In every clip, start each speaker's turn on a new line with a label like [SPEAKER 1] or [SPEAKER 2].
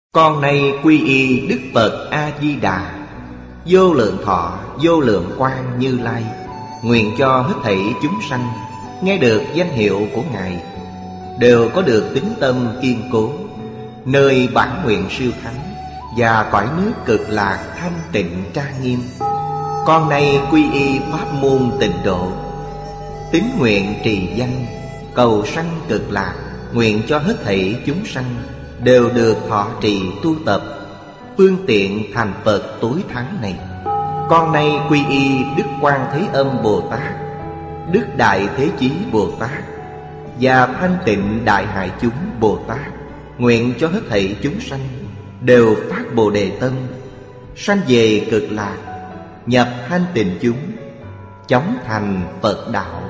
[SPEAKER 1] Con nay quy y Đức Phật A-di-đà, vô lượng thọ vô lượng quang Như Lai. Nguyện cho hết thảy chúng sanh nghe được danh hiệu của Ngài đều có được tín tâm kiên cố, nơi bản nguyện siêu thắng và cõi nước cực lạc thanh tịnh trang nghiêm. Con nay quy y pháp môn Tịnh Độ, tín nguyện trì danh cầu sanh cực lạc. Nguyện cho hết thảy chúng sanh đều được thọ trì tu tập phương tiện thành Phật tối thắng này. Con nay quy y Đức Quan Thế Âm Bồ Tát, Đức Đại Thế Chí Bồ Tát và Thanh Tịnh Đại Hải Chúng Bồ Tát. Nguyện cho hết thảy chúng sanh đều phát Bồ Đề tâm, sanh về cực lạc, nhập thanh tịnh chúng, chóng thành Phật đạo.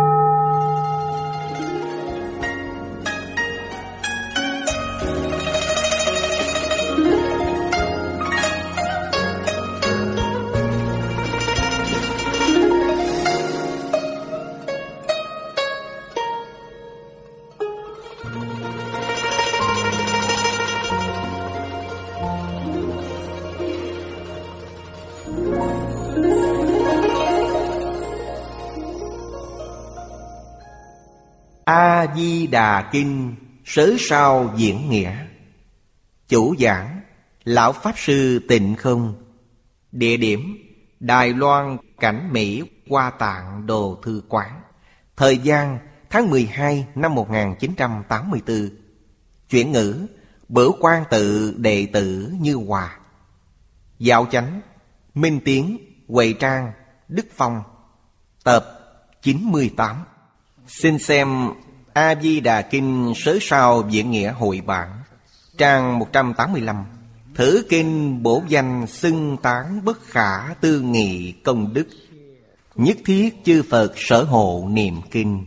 [SPEAKER 1] A-di-đà Kinh Sớ Sao Diễn Nghĩa. Chủ giảng Lão Pháp Sư Tịnh Không. Địa điểm Đài Loan Cảnh Mỹ Hoa Tạng Đồ Thư Quán. Thời gian tháng 12 năm 1984. Chuyển ngữ Bửu Quan Tự đệ tử Như Hòa. Giáo chánh Minh Tiến, Huệ Trang, Đức Phong. Tập 98. Xin xem A-di-đà Kinh Sớ Sao Diễn Nghĩa hội bản, trang 185. Thử kinh bổ danh xưng tán bất khả tư nghị công đức, nhất thiết chư Phật sở hộ niệm kinh.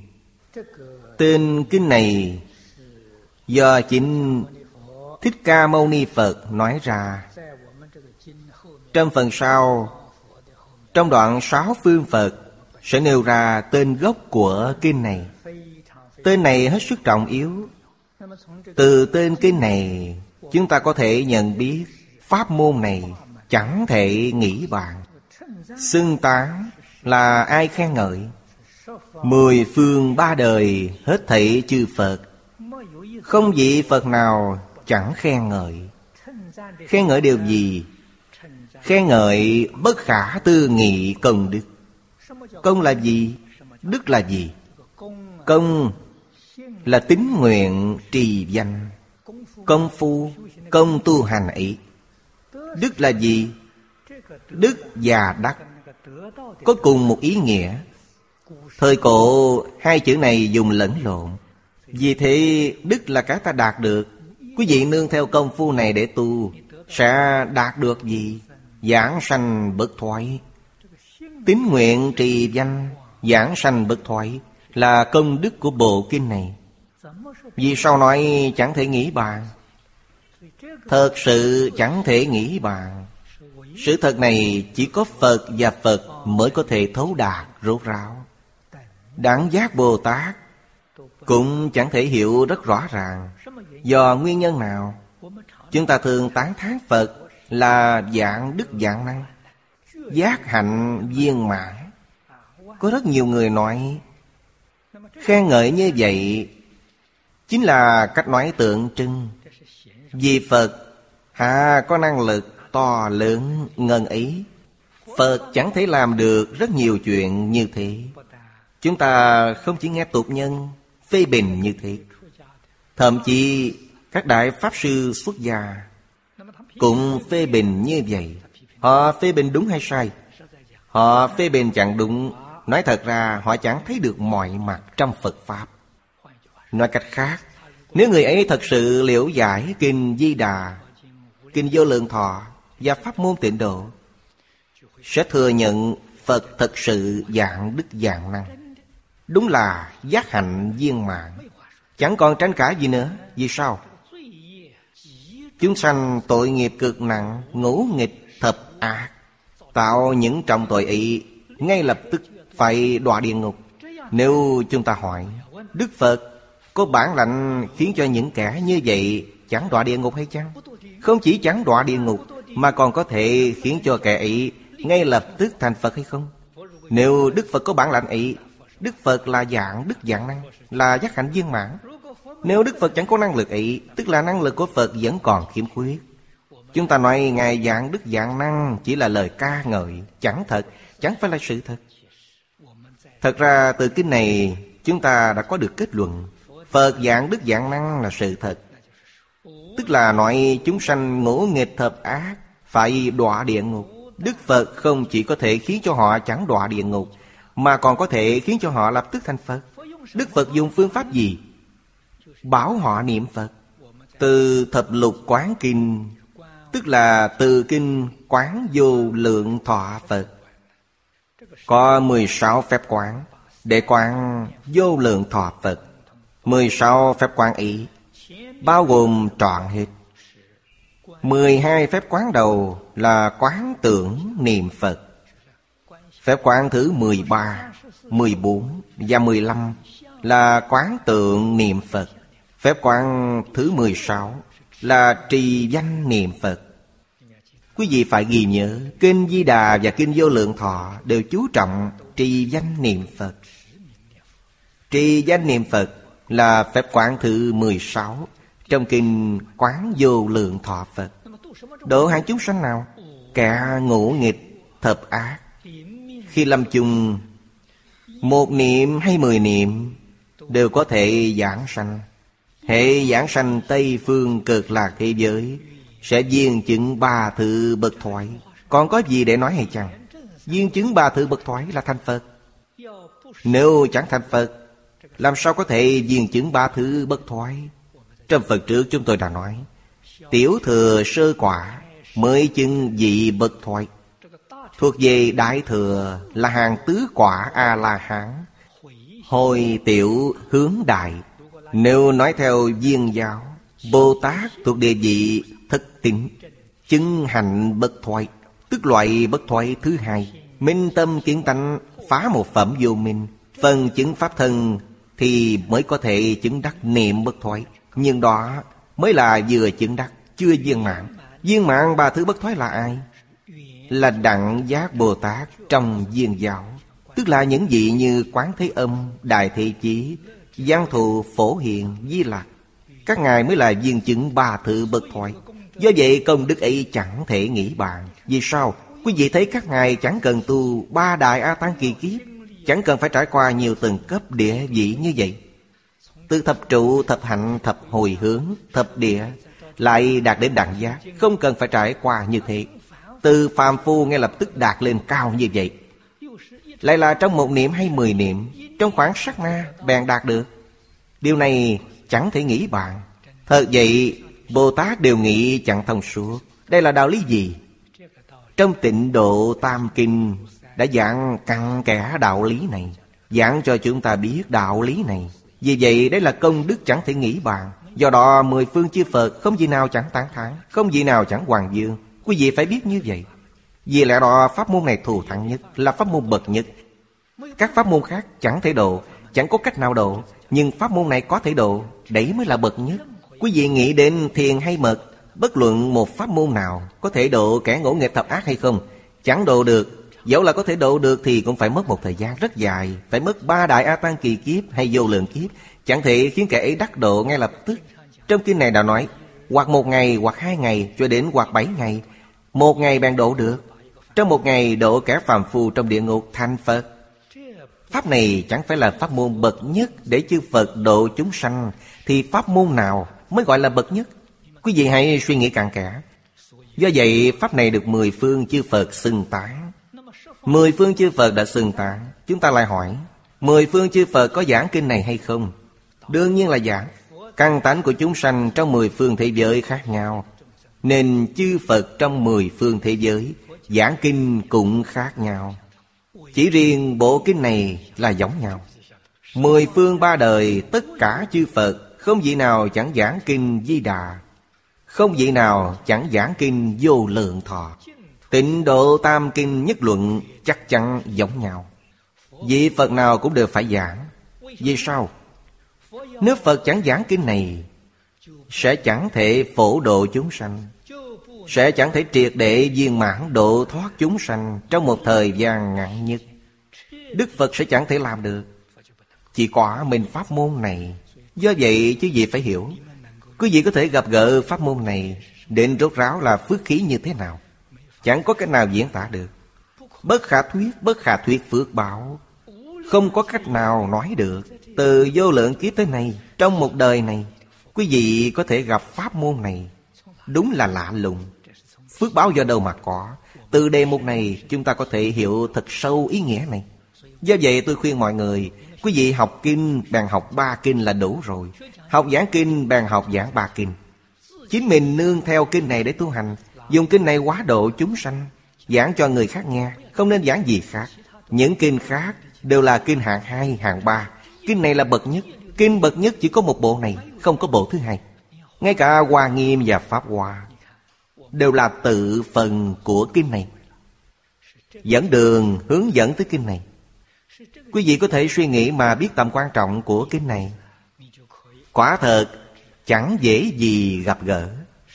[SPEAKER 1] Tên kinh này do chính Thích Ca Mâu Ni Phật nói ra. Trong phần sau, trong đoạn 6 phương Phật sẽ nêu ra tên gốc của kinh này. Tên này hết sức trọng yếu. Từ tên kinh này chúng ta có thể nhận biết pháp môn này chẳng thể nghĩ bàn. Xưng tán là ai khen ngợi? 10 phương 3 đời hết thảy chư Phật, không vị Phật nào chẳng khen ngợi. Khen ngợi điều gì? Khen ngợi bất khả tư nghị công đức. Công là gì? Đức là gì? Công là tín nguyện trì danh, công phu, công tu hành ấy. Đức là gì? Đức và đắc có cùng một ý nghĩa. Thời cổ hai chữ này dùng lẫn lộn. Vì thế đức là cái ta đạt được. Quý vị nương theo công phu này để tu sẽ đạt được gì? Giảng sanh bất thoái. Tín nguyện trì danh, giảng sanh bất thoái là công đức của bộ kinh này. Vì sao nói chẳng thể nghĩ bàn? Thật sự chẳng thể nghĩ bàn. Sự thật này chỉ có Phật và Phật mới có thể thấu đạt rốt ráo. Đẳng giác Bồ Tát cũng chẳng thể hiểu rất rõ ràng. Do nguyên nhân nào? Chúng ta thường tán thán Phật là dạng đức dạng năng, giác hạnh viên mãn. Có rất nhiều người nói khen ngợi như vậy chính là cách nói tượng trưng. Vì Phật có năng lực to lớn ngần ấy. Phật chẳng thể làm được rất nhiều chuyện như thế. Chúng ta không chỉ nghe tục nhân phê bình như thế, thậm chí các đại pháp sư xuất gia cũng phê bình như vậy. Họ phê bình đúng hay sai? Họ phê bình chẳng đúng. Nói thật ra họ chẳng thấy được mọi mặt trong Phật Pháp. Nói cách khác, nếu người ấy thật sự liễu giải Kinh Di Đà, Kinh Vô Lượng Thọ và pháp môn Tịnh Độ, sẽ thừa nhận Phật thật sự dạng đức dạng năng, đúng là giác hạnh viên mãn, chẳng còn tranh cãi gì nữa. Vì sao? Chúng sanh tội nghiệp cực nặng, ngũ nghịch thập ác, tạo những trọng tội ấy ngay lập tức phải đọa địa ngục. Nếu chúng ta hỏi Đức Phật có bản lãnh khiến cho những kẻ như vậy chẳng đọa địa ngục hay chăng? Không chỉ chẳng đọa địa ngục, mà còn có thể khiến cho kẻ ấy ngay lập tức thành Phật hay không? Nếu Đức Phật có bản lãnh ấy, Đức Phật là dạng đức dạng năng, là giác hạnh viên mãn. Nếu Đức Phật chẳng có năng lực ấy, tức là năng lực của Phật vẫn còn khiếm khuyết. Chúng ta nói Ngài dạng đức dạng năng chỉ là lời ca ngợi, chẳng thật, chẳng phải là sự thật. Thật ra từ kinh này chúng ta đã có được kết luận Phật dạng đức dạng năng là sự thật. Tức là nói chúng sanh ngỗ nghịch thập ác phải đọa địa ngục. Đức Phật không chỉ có thể khiến cho họ chẳng đọa địa ngục, mà còn có thể khiến cho họ lập tức thành Phật. Đức Phật dùng phương pháp gì? Bảo họ niệm Phật. Từ thập lục quán kinh, tức là từ kinh Quán Vô Lượng Thọ Phật, có 16 phép quán để quán vô lượng thọ Phật. 16 phép quán ấy bao gồm trọn hết. 12 phép quán đầu là quán tưởng niệm Phật. Phép quán thứ 13, 14 và 15 là quán tượng niệm Phật. Phép quán thứ 16 là trì danh niệm Phật. Quý vị phải ghi nhớ, Kinh Di Đà và Kinh Vô Lượng Thọ đều chú trọng trì danh niệm Phật. Trì danh niệm Phật là phép quán thứ 16 trong Kinh Quán Vô Lượng Thọ Phật. Độ hạng chúng sanh nào? Kẻ ngỗ nghịch thập ác. Khi lâm chung, một niệm hay 10 niệm đều có thể giảng sanh. Hệ giảng sanh Tây Phương Cực Lạc thế giới sẽ viên chứng 3 thứ bậc thoại. Còn có gì để nói hay chăng? Viên chứng 3 thứ bậc thoại là thành Phật. Nếu chẳng thành Phật, làm sao có thể viên chứng 3 thứ bậc thoại? Trong Phật trước chúng tôi đã nói, tiểu thừa sơ quả mới chứng vị bậc thoại. Thuộc về đại thừa là hàng tứ quả A-la-hán, hồi tiểu hướng đại. Nếu nói theo viên giáo, Bồ Tát thuộc địa vị thất tín, chứng hạnh bất thoại, tức loại bất thoại thứ hai. Minh tâm kiến tánh, phá một phẩm vô minh, phần chứng pháp thân thì mới có thể chứng đắc niệm bất thoại. Nhưng đó mới là vừa chứng đắc, chưa viên mãn. Viên mãn 3 thứ bất thoại là ai? Là Đẳng Giác Bồ Tát trong viên giáo. Tức là những vị như Quán Thế Âm, Đại Thế Chí, Văn Thù, Phổ Hiền, Di Lặc. Các ngài mới là viên chứng 3 thứ bất thoại. Do vậy công đức ấy chẳng thể nghĩ bàn. Vì sao? Quý vị thấy các ngài chẳng cần tu 3 đại A Tăng kỳ kiếp, chẳng cần phải trải qua nhiều tầng cấp địa vị như vậy. Từ thập trụ, thập hạnh, thập hồi hướng, thập địa lại đạt đến đẳng giác, không cần phải trải qua như thế. Từ phàm phu ngay lập tức đạt lên cao như vậy. Lại là trong một niệm hay 10 niệm, trong khoảng sát na bèn đạt được. Điều này chẳng thể nghĩ bàn. Thật vậy, Bồ Tát đều nghĩ chẳng thông suốt. Đây là đạo lý gì? Trong Tịnh Độ Tam Kinh đã giảng cặn kẽ đạo lý này, giảng cho chúng ta biết đạo lý này. Vì vậy đây là công đức chẳng thể nghĩ bàn. Do đó 10 phương chư Phật không gì nào chẳng tán thán, không gì nào chẳng hoàng dương. Quý vị phải biết như vậy. Vì lẽ đó pháp môn này thù thắng nhất, là pháp môn bậc nhất. Các pháp môn khác chẳng thể độ, chẳng có cách nào độ, nhưng pháp môn này có thể độ, đấy mới là bậc nhất. Quý vị nghĩ đến thiền hay mật, bất luận một pháp môn nào có thể độ kẻ ngỗ nghịch thập ác hay không, chẳng độ được. Dẫu là có thể độ được thì cũng phải mất một thời gian rất dài, phải mất 3 đại A Tăng kỳ kiếp hay vô lượng kiếp, chẳng thể khiến kẻ ấy đắc độ ngay lập tức. Trong kinh này đã nói, hoặc 1 ngày, hoặc 2 ngày, cho đến hoặc 7 ngày. 1 ngày bèn độ được. Trong 1 ngày độ kẻ phàm phu trong địa ngục thành Phật. Pháp này chẳng phải là pháp môn bậc nhất để chư Phật độ chúng sanh, thì pháp môn nào mới gọi là bậc nhất? Quý vị hãy suy nghĩ cặn kẽ. Do vậy pháp này được 10 phương chư Phật xưng tán. 10 phương chư Phật đã xưng tán. Chúng ta lại hỏi, 10 phương chư Phật có giảng kinh này hay không? Đương nhiên là giảng. Căn tánh của chúng sanh trong 10 phương thế giới khác nhau, nên chư Phật trong 10 phương thế giới giảng kinh cũng khác nhau. Chỉ riêng bộ kinh này là giống nhau. 10 phương 3 đời tất cả chư Phật không vị nào chẳng giảng kinh Di Đà, không vị nào chẳng giảng kinh Vô Lượng Thọ. Tịnh Độ Tam Kinh nhất luận chắc chắn giống nhau. Vị Phật nào cũng đều phải giảng. Vì sao? Nếu Phật chẳng giảng kinh này, sẽ chẳng thể phổ độ chúng sanh. sẽ chẳng thể triệt để viên mãn độ thoát chúng sanh trong một thời gian ngắn nhất. Đức Phật sẽ chẳng thể làm được. Chỉ có mình pháp môn này. Do vậy chứ gì phải hiểu. Quý vị có thể gặp gỡ pháp môn này, định rốt ráo là phước khí như thế nào, chẳng có cách nào diễn tả được. Bất khả thuyết phước báo, không có cách nào nói được. Từ vô lượng kiếp tới nay, trong một đời này, quý vị có thể gặp pháp môn này, đúng là lạ lùng. Phước báo do đâu mà có? Từ đề mục này chúng ta có thể hiểu thật sâu ý nghĩa này. Do vậy tôi khuyên mọi người, quý vị học kinh bèn học 3 kinh là đủ rồi. Học giảng kinh bèn học giảng 3 kinh. Chính mình nương theo kinh này để tu hành, dùng kinh này hóa độ chúng sanh, giảng cho người khác nghe, không nên giảng gì khác. Những kinh khác đều là kinh hạng 2, hạng 3. Kinh này là bậc nhất. Kinh bậc nhất chỉ có một bộ này, không có bộ thứ hai. Ngay cả Hoa Nghiêm và Pháp Hoa đều là tự phần của kinh này, dẫn đường hướng dẫn tới kinh này. Quý vị có thể suy nghĩ mà biết tầm quan trọng của kinh này. Quả thật chẳng dễ gì gặp gỡ.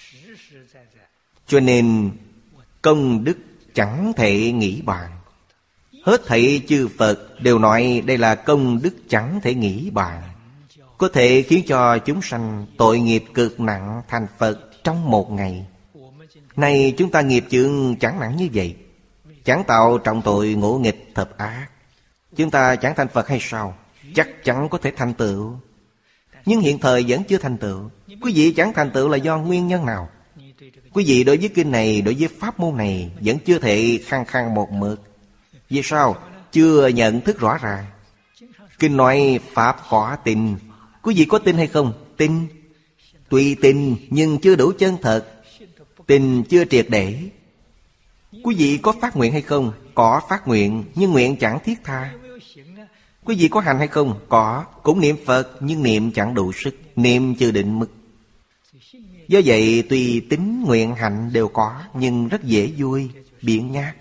[SPEAKER 1] Cho nên công đức chẳng thể nghĩ bàn. Hết thảy chư Phật đều nói đây là công đức chẳng thể nghĩ bàn, có thể khiến cho chúng sanh tội nghiệp cực nặng thành Phật trong một ngày. Nay chúng ta nghiệp chướng chẳng nặng như vậy, chẳng tạo trọng tội ngũ nghịch thập ác, chúng ta chẳng thành Phật hay sao? Chắc chắn có thể thành tựu. Nhưng hiện thời vẫn chưa thành tựu. Quý vị chẳng thành tựu là do nguyên nhân nào? Quý vị đối với kinh này, đối với pháp môn này vẫn chưa thể khăng khăng một mực. Vì sao? Chưa nhận thức rõ ràng. Kinh nói pháp khó tin. Quý vị có tin hay không? Tin. Tuy tin nhưng chưa đủ chân thật. Tin chưa triệt để. Quý vị có phát nguyện hay không? Có phát nguyện, nhưng nguyện chẳng thiết tha. Quý vị có hành hay không? Có. Cũng niệm Phật, nhưng niệm chẳng đủ sức, niệm chưa định mức. Do vậy tuy tín nguyện hạnh đều có, nhưng rất dễ vui, biện nhát.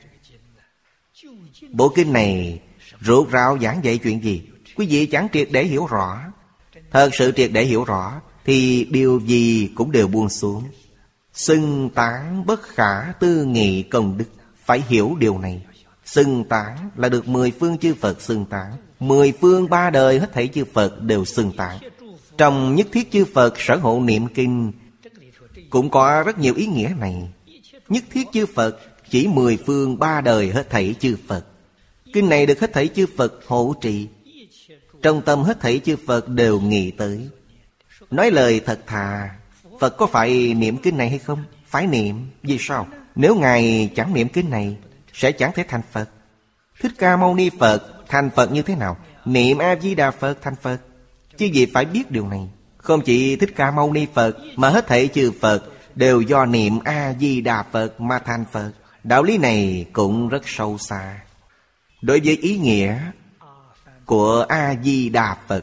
[SPEAKER 1] Bộ kinh này rốt ráo giảng dạy chuyện gì? Quý vị chẳng triệt để hiểu rõ. Thật sự triệt để hiểu rõ thì điều gì cũng đều buông xuống. Xưng tán bất khả tư nghị công đức. Phải hiểu điều này. Xưng tán là được 10 phương chư Phật xưng tán. 10 phương 3 đời hết thảy chư Phật đều xưng tán. Trong nhất thiết chư Phật sở hộ niệm kinh cũng có rất nhiều ý nghĩa này. Nhất thiết chư Phật chỉ 10 phương 3 đời hết thảy chư Phật. Kinh này được hết thảy chư Phật hộ trì. Trong tâm hết thảy chư Phật đều nghĩ tới. Nói lời thật thà, Phật có phải niệm kinh này hay không? Phải niệm. Vì sao? Nếu Ngài chẳng niệm kinh này sẽ chẳng thể thành Phật. Thích Ca Mâu Ni Phật thành Phật như thế nào? Niệm A-di-đà Phật thành Phật. Chứ gì phải biết điều này. Không chỉ Thích Ca Mâu Ni Phật mà hết thảy chư Phật đều do niệm A-di-đà Phật mà thành Phật. Đạo lý này cũng rất sâu xa. Đối với ý nghĩa của A-di-đà Phật,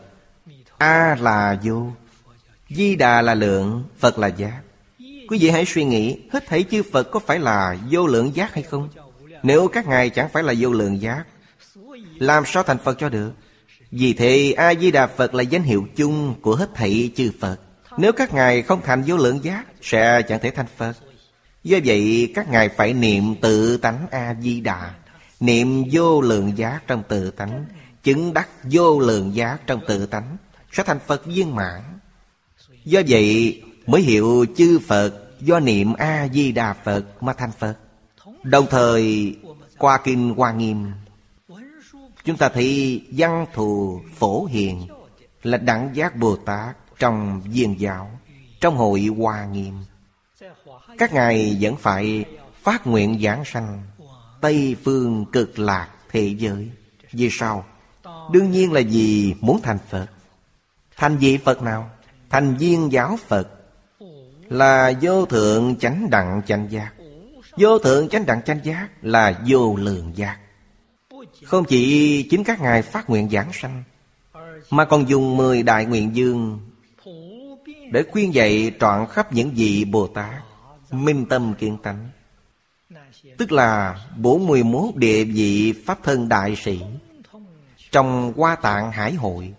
[SPEAKER 1] A là vô, Di-đà là lượng, Phật là giác. Quý vị hãy suy nghĩ, hết thảy chư Phật có phải là vô lượng giác hay không? Nếu các ngài chẳng phải là vô lượng giác, làm sao thành Phật cho được? Vì thế A-di-đà Phật là danh hiệu chung của hết thảy chư Phật. Nếu các ngài không thành vô lượng giác, sẽ chẳng thể thành Phật. Do vậy các ngài phải niệm tự tánh A-di-đà, niệm vô lượng giác trong tự tánh, chứng đắc vô lượng giác trong tự tánh, sẽ thành Phật viên mãn. Do vậy mới hiệu chư Phật do niệm A-di-đà Phật mà thành Phật. Đồng thời qua kinh Hoa Nghiêm, chúng ta thấy Văn Thù Phổ Hiền là Đẳng Giác Bồ Tát trong Viên Giáo, trong hội Hoa Nghiêm. Các ngài vẫn phải phát nguyện giảng sanh Tây Phương Cực Lạc thế giới. Vì sao? Đương nhiên là vì muốn thành Phật. Thành vị Phật nào? Thành Viên Giáo Phật, là vô thượng chánh đẳng chánh giác. Vô thượng chánh đẳng chánh giác là vô lượng giác. Không chỉ chính các ngài phát nguyện giảng sanh, mà còn dùng 10 đại nguyện dương để khuyên dạy trọn khắp những vị Bồ Tát minh tâm kiên tánh. Tức là 41 địa vị pháp thân đại sĩ trong Hoa Tạng Hải Hội,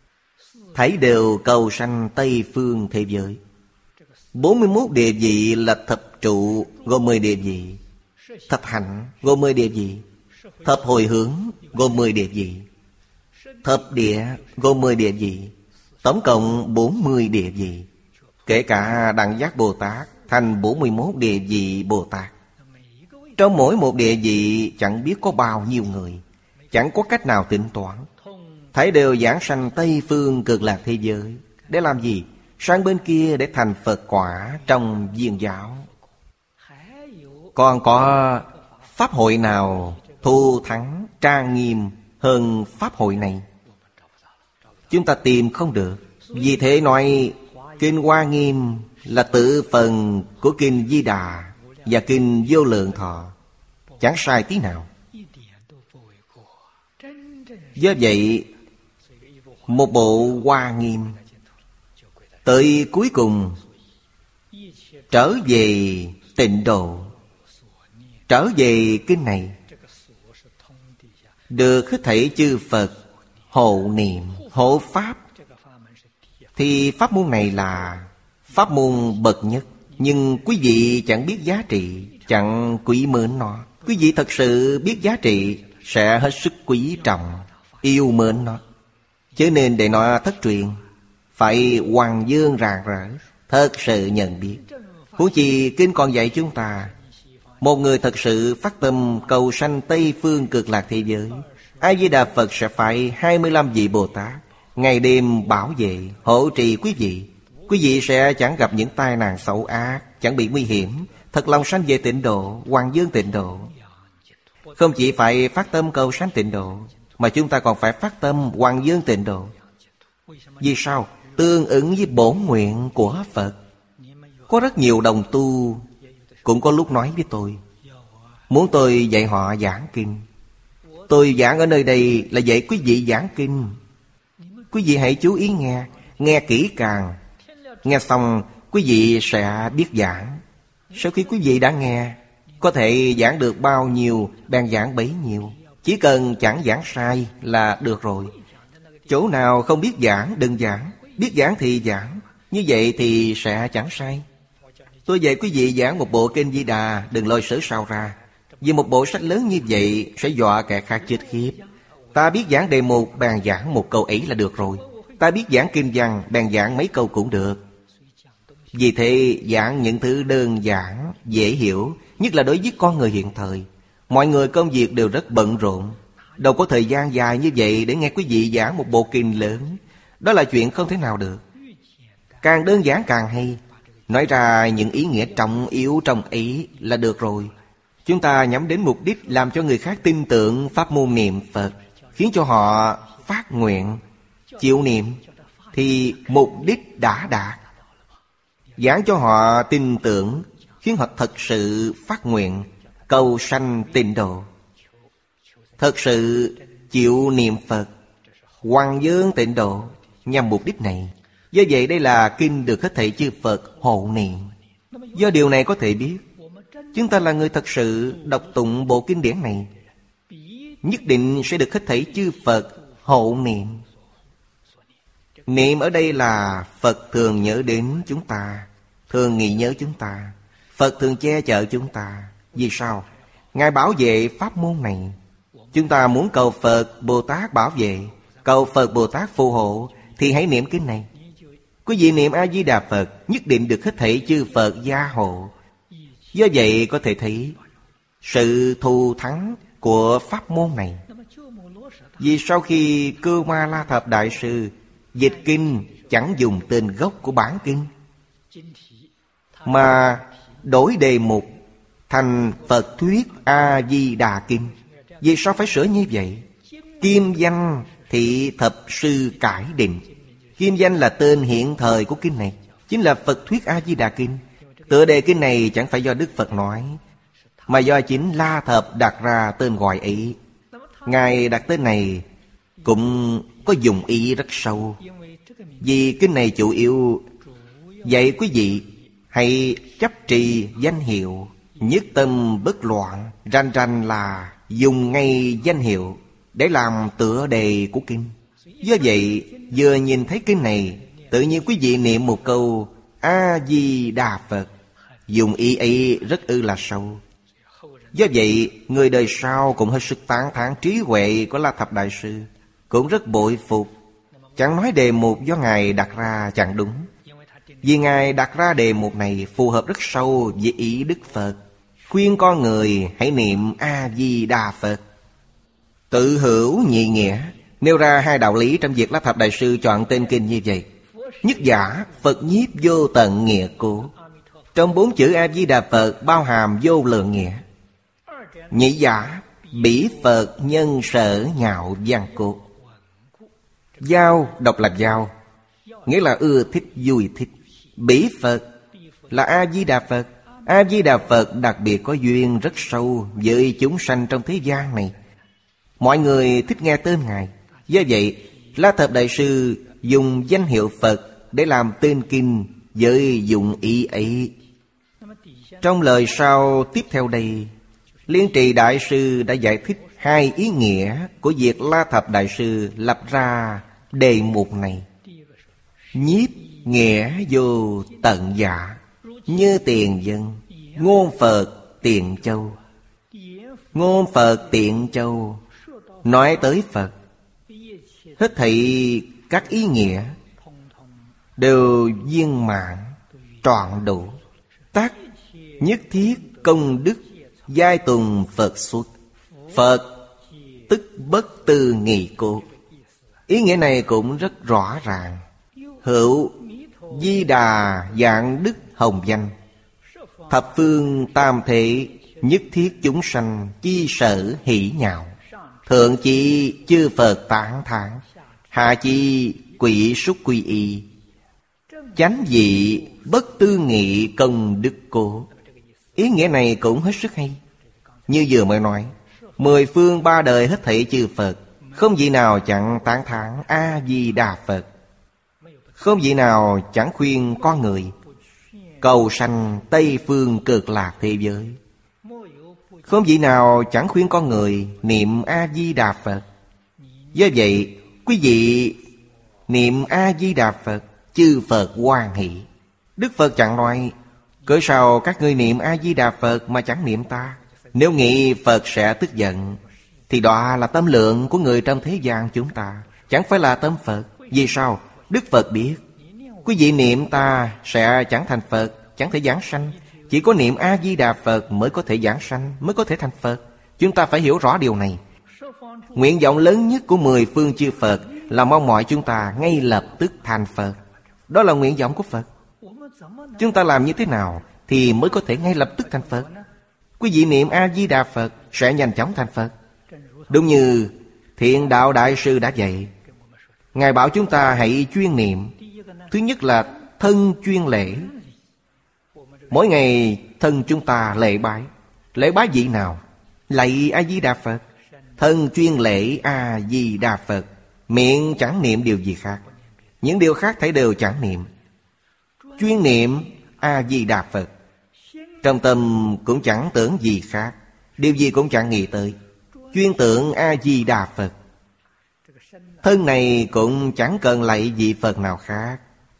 [SPEAKER 1] thảy đều cầu sanh Tây Phương thế giới. 41 địa vị là thập trụ gồm 10 địa vị, thập hạnh gồm 10 địa vị, thập hồi hướng gồm 10 địa vị, thập địa gồm 10 địa vị, tổng cộng 40 địa vị. Kể cả Đẳng Giác Bồ Tát thành 41 địa vị Bồ Tát. Trong mỗi một địa vị chẳng biết có bao nhiêu người, chẳng có cách nào tính toán. Thảy đều giảng sanh Tây Phương Cực Lạc thế giới. Để làm gì? Sang bên kia để thành Phật quả trong Viên giáo. Còn có pháp hội nào thù thắng trang nghiêm hơn pháp hội này? Chúng ta tìm không được. Vì thế nói Kinh Hoa Nghiêm là tự phần của Kinh Di Đà và Kinh Vô Lượng Thọ, chẳng sai tí nào. Do vậy, một bộ Hoa Nghiêm tới cuối cùng trở về Tịnh Độ, trở về kinh này, được hết thảy chư Phật hộ niệm, hộ pháp. Thì pháp môn này là pháp môn bậc nhất. Nhưng quý vị chẳng biết giá trị, chẳng quý mến nó. Quý vị thật sự biết giá trị, sẽ hết sức quý trọng, yêu mến nó. Cho nên để nó thất truyền, phải hoàng dương rạng rỡ, thật sự nhận biết. Huống chi kinh còn dạy chúng ta, một người thật sự phát tâm cầu sanh Tây Phương Cực Lạc thế giới, A Di Đà Phật sẽ phải 25 vị Bồ Tát ngày đêm bảo vệ, hộ trì quý vị. Quý vị sẽ chẳng gặp những tai nạn xấu ác, chẳng bị nguy hiểm, thật lòng sanh về tịnh độ, hoàng dương tịnh độ. Không chỉ phải phát tâm cầu sanh tịnh độ, mà chúng ta còn phải phát tâm hoàng dương tịnh độ. Vì sao? Tương ứng với bổn nguyện của Phật. Có rất nhiều đồng tu cũng có lúc nói với tôi, muốn tôi dạy họ giảng kinh. Tôi giảng ở nơi đây là dạy quý vị giảng kinh. Quý vị hãy chú ý nghe, nghe kỹ càng. Nghe xong quý vị sẽ biết giảng. Sau khi quý vị đã nghe, có thể giảng được bao nhiêu bèn giảng bấy nhiêu. Chỉ cần chẳng giảng sai là được rồi. Chỗ nào không biết giảng đừng giảng, biết giảng thì giảng. Như vậy thì sẽ chẳng sai. Tôi dạy quý vị giảng một bộ Kinh Di Đà, đừng lôi sớ sao ra. Vì một bộ sách lớn như vậy sẽ dọa kẻ khác chết khiếp. Ta biết giảng đề mục bèn giảng một câu ấy là được rồi. Ta biết giảng kinh văn bèn giảng mấy câu cũng được. Vì thế giảng những thứ đơn giản, dễ hiểu, nhất là đối với con người hiện thời. Mọi người công việc đều rất bận rộn, đâu có thời gian dài như vậy để nghe quý vị giảng một bộ kinh lớn. Đó là chuyện không thể nào được. Càng đơn giản càng hay. Nói ra những ý nghĩa trọng yếu trong ấy là được rồi. Chúng ta nhắm đến mục đích làm cho người khác tin tưởng pháp môn niệm Phật, khiến cho họ phát nguyện, chịu niệm, thì mục đích đã đạt. Giảng cho họ tin tưởng, khiến họ thật sự phát nguyện, cầu sanh tịnh độ, thật sự chịu niệm Phật, hoàng dương tịnh độ, nhằm mục đích này. Do vậy đây là kinh được hết thảy chư Phật hộ niệm. Do điều này có thể biết, chúng ta là người thật sự đọc tụng bộ kinh điển này, nhất định sẽ được hết thảy chư Phật hộ niệm. Niệm ở đây là Phật thường nhớ đến chúng ta, thường nghĩ nhớ chúng ta. Phật thường che chở chúng ta. Vì sao? Ngài bảo vệ pháp môn này. Chúng ta muốn cầu Phật Bồ Tát bảo vệ, cầu Phật Bồ Tát phù hộ, thì hãy niệm kinh này. Quý vị niệm A Di Đà Phật, nhất định được hết thảy chư Phật gia hộ. Do vậy có thể thấy sự thù thắng của pháp môn này. Vì sau khi Cưu Ma La Thập Đại Sư dịch kinh chẳng dùng tên gốc của bản kinh, mà đổi đề mục thành Phật Thuyết A Di Đà Kinh. Vì sao phải sửa như vậy? Kim danh thị thập sư cải định. Kim danh là tên hiện thời của kinh này, chính là Phật Thuyết A Di Đà Kinh. Tựa đề kinh này chẳng phải do Đức Phật nói, mà do chính La Thập đặt ra tên gọi ấy. Ngài đặt tên này cũng có dụng ý rất sâu. Vì kinh này chủ yếu dạy quý vị hãy chấp trì danh hiệu, nhất tâm bất loạn. Rành rành là dùng ngay danh hiệu để làm tựa đề của kinh. Do vậy vừa nhìn thấy kinh này, tự nhiên quý vị niệm một câu A Di Đà Phật, Dùng ý ấy rất là sâu. Do vậy, người đời sau cũng hết sức tán thán trí huệ của La Thập Đại Sư, cũng rất bội phục. Chẳng nói đề mục do Ngài đặt ra chẳng đúng, vì Ngài đặt ra đề mục này phù hợp rất sâu với ý Đức Phật, khuyên con người hãy niệm A-di-đà Phật. Tự hữu nhị nghĩa, nêu ra hai đạo lý trong việc La Thập Đại Sư chọn tên kinh như vậy. Nhất giả, Phật nhiếp vô tận nghĩa cố. Trong 4 chữ A-di-đà Phật bao hàm vô lượng nghĩa. Nhị giả, bỉ Phật nhân sở nhạo văn cố. Giao đọc là giao, nghĩa là ưa thích, vui thích. Bỉ Phật là A-di-đà Phật. A-di-đà Phật đặc biệt có duyên rất sâu với chúng sanh trong thế gian này. Mọi người thích nghe tên Ngài. Do vậy, La Thập Đại Sư dùng danh hiệu Phật để làm tên kinh với dụng ý ấy. Trong lời sau tiếp theo đây, Liên Trì Đại Sư đã giải thích hai ý nghĩa của việc La Thập Đại Sư lập ra đề mục này. Nhiếp nghĩa vô tận giả, như tiền dân, ngôn Phật tiện châu. Ngôn Phật tiện châu, nói tới Phật, hết thảy các ý nghĩa đều viên mãn trọn đủ. Tác nhất thiết công đức, giai tùng Phật xuất. Phật tức bất tư nghị cố. Ý nghĩa này cũng rất rõ ràng. Hữu Di Đà dạng đức hồng danh, thập phương tam thể nhất thiết chúng sanh chi sở hỷ nhạo. Thượng chi chư Phật tán thán, hạ chi quỷ súc quy y. Chánh vị bất tư nghị công đức cố. Ý nghĩa này cũng hết sức hay. Như vừa mới nói, 10 phương 3 đời hết thảy chư Phật, không vị nào chẳng tán thán A-di-đà Phật. Không vị nào chẳng khuyên con người cầu sanh Tây phương cực lạc thế giới. Không vị nào chẳng khuyên con người niệm A-di-đà Phật. Do vậy, quý vị niệm A-di-đà Phật, chư Phật hoan hỷ. Đức Phật chẳng nói, cớ sao các ngươi niệm A-di-đà Phật mà chẳng niệm ta? Nếu nghĩ Phật sẽ tức giận, thì đó là tâm lượng của người trong thế gian chúng ta, chẳng phải là tâm Phật. Vì sao? Đức Phật biết quý vị niệm ta sẽ chẳng thành Phật, chẳng thể giảng sanh. Chỉ có niệm A-di-đà Phật mới có thể giảng sanh, mới có thể thành Phật. Chúng ta phải hiểu rõ điều này. Nguyện vọng lớn nhất của 10 phương chư Phật là mong mỏi chúng ta ngay lập tức thành Phật. Đó là nguyện vọng của Phật. Chúng ta làm như thế nào thì mới có thể ngay lập tức thành Phật? Quý vị niệm A-di-đà Phật sẽ nhanh chóng thành Phật. Đúng như Thiện Đạo Đại Sư đã dạy. Ngài bảo chúng ta hãy chuyên niệm. Thứ nhất là thân chuyên lễ. Mỗi ngày thân chúng ta lễ bái. Lễ bái vị nào? Lạy A-di-đà Phật. Thân chuyên lễ A-di-đà Phật, miệng chẳng niệm điều gì khác. Những điều khác thấy đều chẳng niệm. Chuyên niệm A-di-đà Phật, trong tâm cũng chẳng tưởng gì khác, điều gì cũng chẳng nghĩ tới. Chuyên tưởng A-di-đà Phật. Thân này cũng chẳng cần lạy vị Phật nào khác,